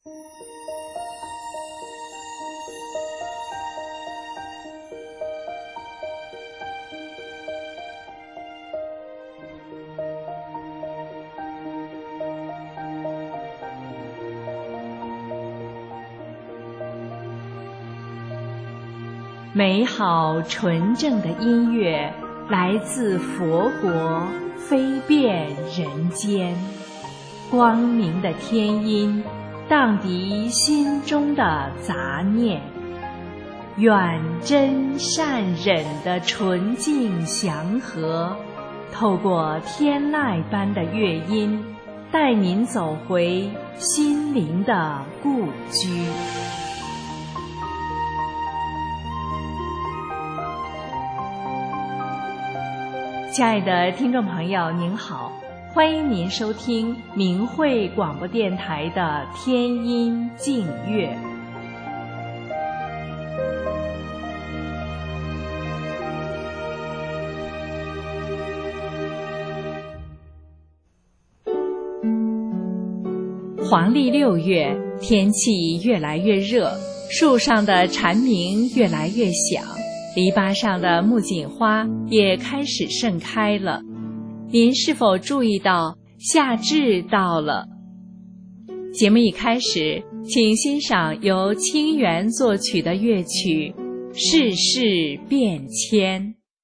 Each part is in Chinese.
美好纯正的音乐来自佛国，飞遍人间。光明的天音荡涤心中的杂念，愿真善忍的纯净祥和，透过天籁般的乐音，带您走回心灵的故居。亲爱的听众朋友您好，欢迎您收听明慧广播电台的天音净乐。黄历6月，天气越来越热，树上的蝉鸣越来越响，篱笆上的木槿花也开始盛开了。您是否注意到夏至到了？节目一开始，请欣赏由清源作曲的乐曲《世事变迁》。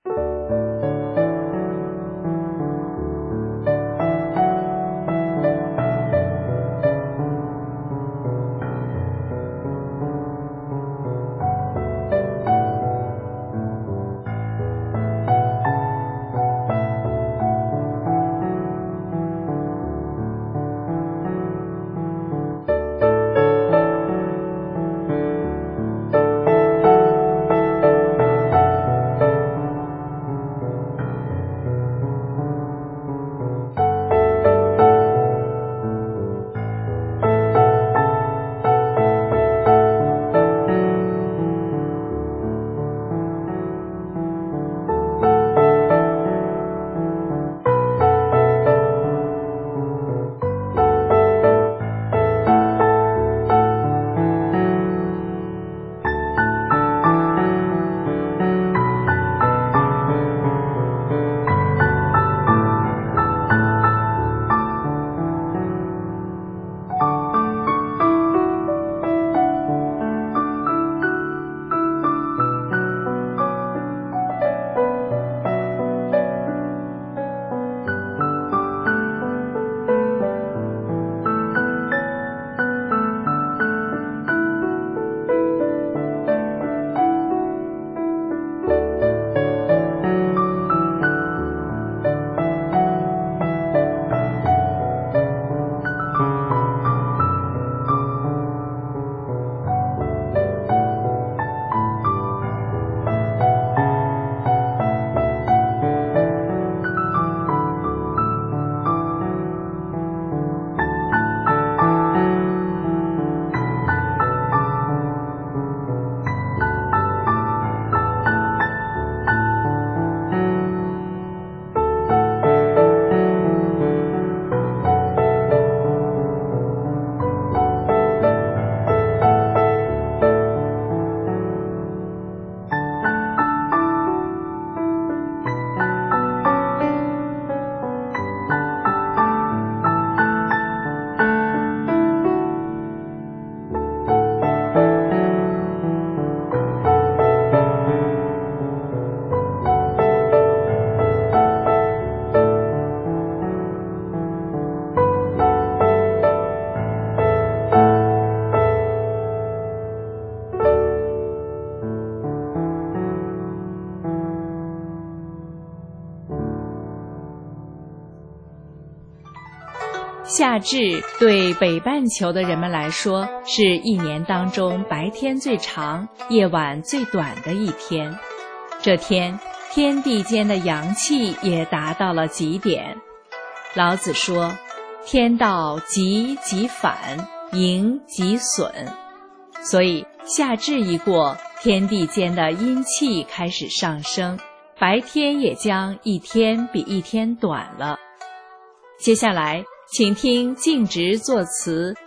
夏至对北半球的人们来说，是一年当中白天最长、夜晚最短的一天。这天，天地间的阳气也达到了极点。老子说：“天道极即反，盈即损。”所以夏至一过，天地间的阴气开始上升，白天也将一天比一天短了。接下来请听净直作词、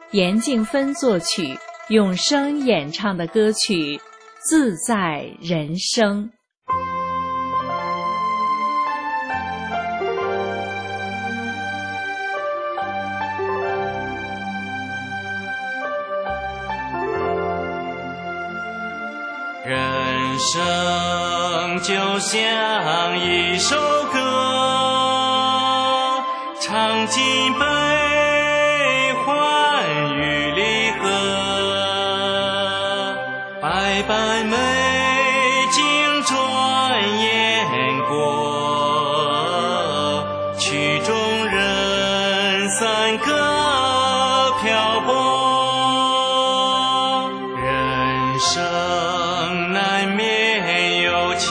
严静芬作曲，永生演唱的歌曲《自在人生》。 人生就像一首歌，唱尽悲欢与离合，百般美景转眼过，曲终人散各漂泊。人生难免有起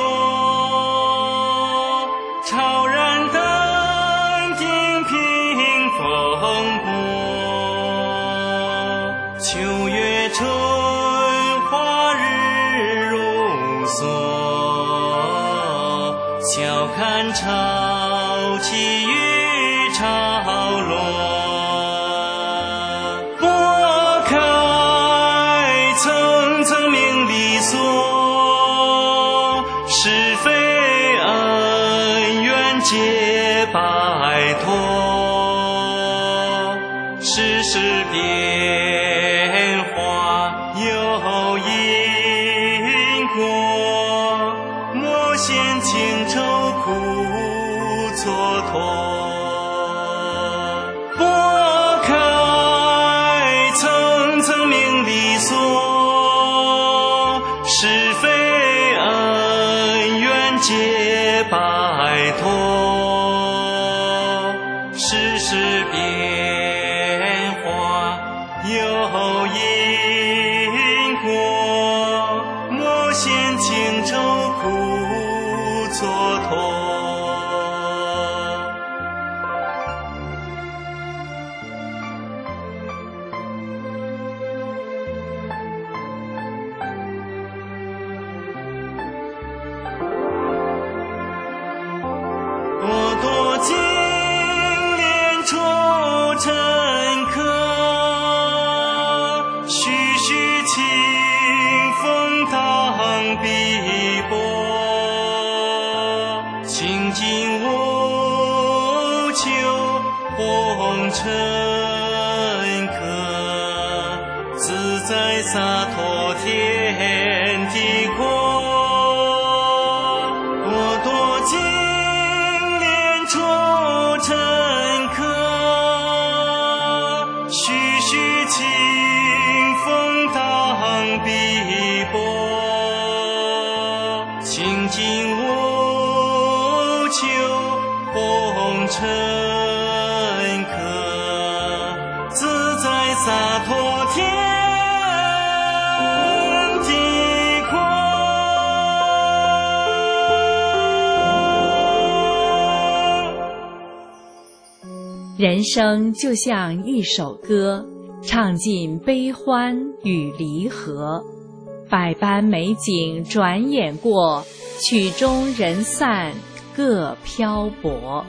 落，超然登顶平风波。秋月春花日如梭，笑看潮起与潮落。拨开层层名利锁，是非恩怨皆摆脱。世事变化有因果，莫嫌情愁苦蹉跎。拨开层层名利锁，是非恩怨皆摆脱。世事变化有因果，莫嫌情愁苦蹉跎。多多经炼出尘客，徐徐清风荡碧波。清净无求红尘客，自在洒脱天地阔。多多经出尘客，徐徐清风荡碧波。清净无求红尘客，自在洒脱天地阔。 人生就像一首歌，唱尽悲欢与离合，百般美景转眼过，曲终人散各漂泊。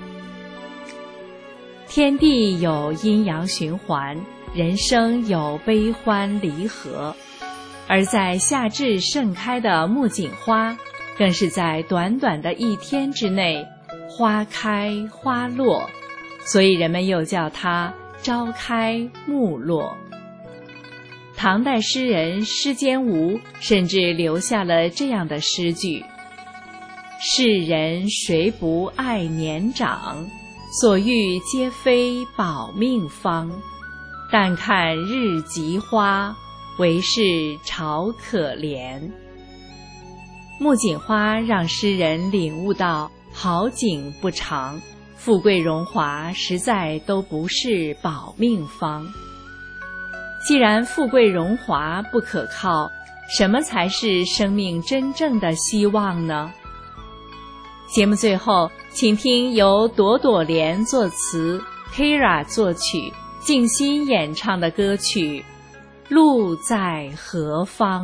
天地有阴阳循环，人生有悲欢离合，而在夏至盛开的木槿花，更是在短短的一天之内花开花落，所以人们又叫它朝开暮落。唐代诗人施坚吾甚至留下了这样的诗句：世人谁不爱年长，所欲皆非保命方。但看日极花，为是朝可怜。木槿花让诗人领悟到好景不长，富贵荣华实在都不是保命方。既然富贵荣华不可靠，什么才是生命真正的希望呢？节目最后，请听由朵朵莲作词， Kira 作曲，静心演唱的歌曲《路在何方》。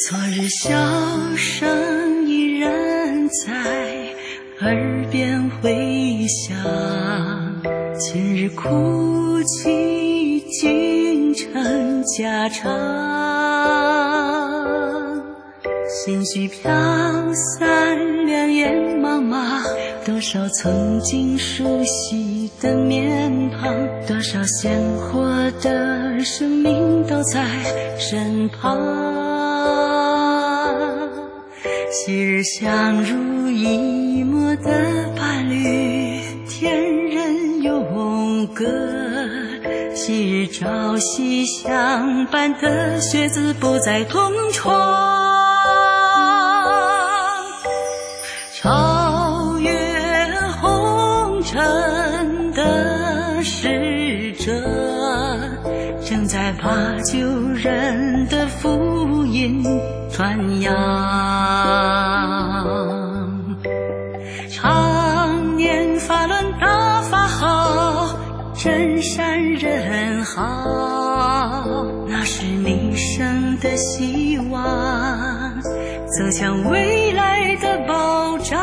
昨日笑声依然在耳边回响，今日哭泣竟成家常。心绪飘散，两眼茫茫，多少曾经熟悉的面庞，多少鲜活的生命都在身旁。昔日相濡以沫的伴侣，天人永隔；昔日朝夕相伴的学子，不再同窗。超越红尘的使者，正在把救人的福音传扬。常年法轮大法好，真善人好，那是你生的希望，走向未来的保障。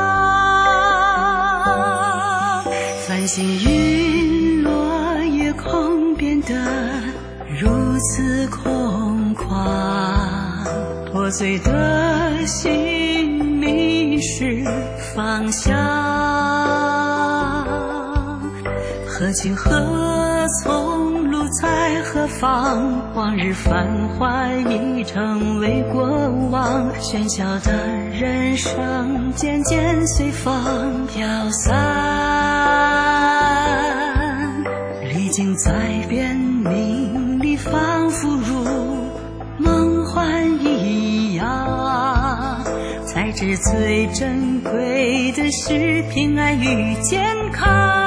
繁星陨落，夜空变得如此空旷，破碎的心迷失方向。何去何从，路在何方？往日繁华已成为过往，喧嚣的人生渐渐随风飘散。历经灾变，名利仿佛如梦幻一样，才知最珍贵的是平安与健康。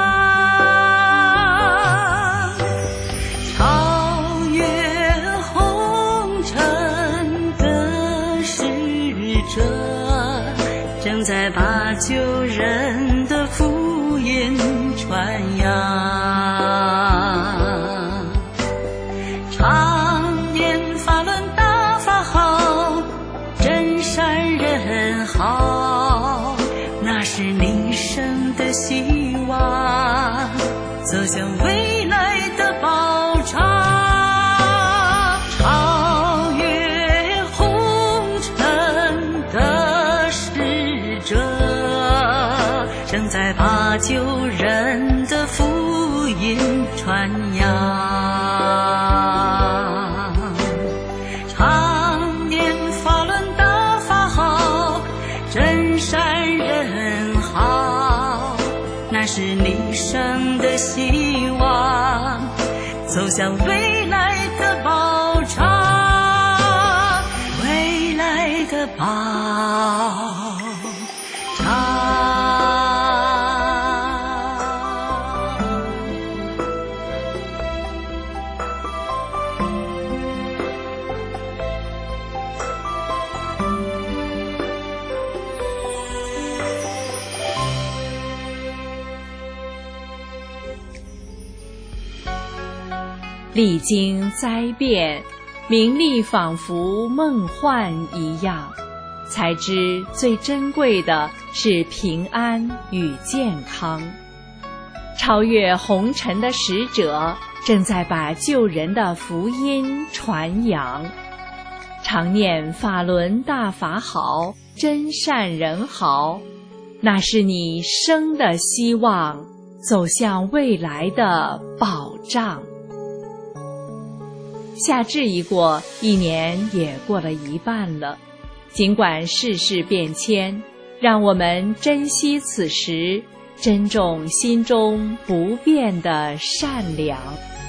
正在把救人的福音传扬，常年法轮大法好，真善人好，那是你生的希望，走向未来的保障。正在把救人的福音传扬，常年法轮大法好，真善人好，那是你生的希望，走向未来的保障，未来的保障。 历经灾变，名利仿佛梦幻一样，才知最珍贵的是平安与健康。超越红尘的使者，正在把救人的福音传扬。常念法轮大法好，真善人好，那是你生的希望，走向未来的保障。夏至一过，一年也过了一半了。尽管世事变迁，让我们珍惜此时，珍重心中不变的善良。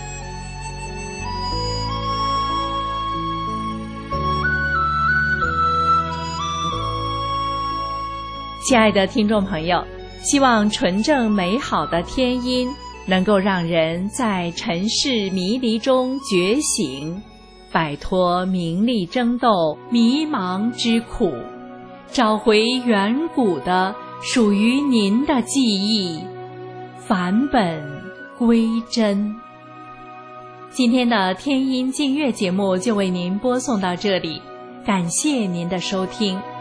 亲爱的听众朋友，希望纯正美好的天音能够让人在尘世迷离中觉醒，摆脱名利争斗迷茫之苦，找回远古的属于您的记忆，返本归真。今天的天音净月节目就为您播送到这里， 感谢您的收听。